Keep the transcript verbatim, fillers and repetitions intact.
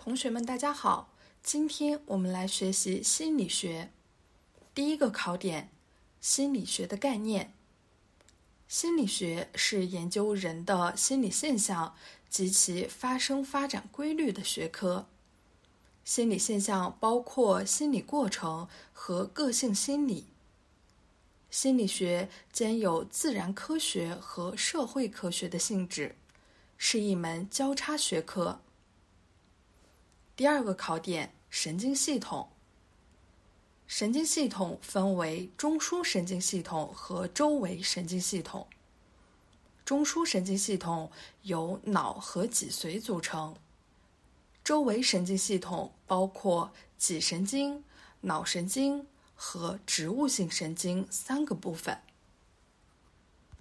同学们大家好，今天我们来学习心理学。第一个考点，心理学的概念。心理学是研究人的心理现象及其发生发展规律的学科。心理现象包括心理过程和个性心理。心理学兼有自然科学和社会科学的性质，是一门交叉学科。第二个考点，神经系统。神经系统分为中枢神经系统和周围神经系统。中枢神经系统由脑和脊髓组成，周围神经系统包括脊神经、脑神经和植物性神经三个部分。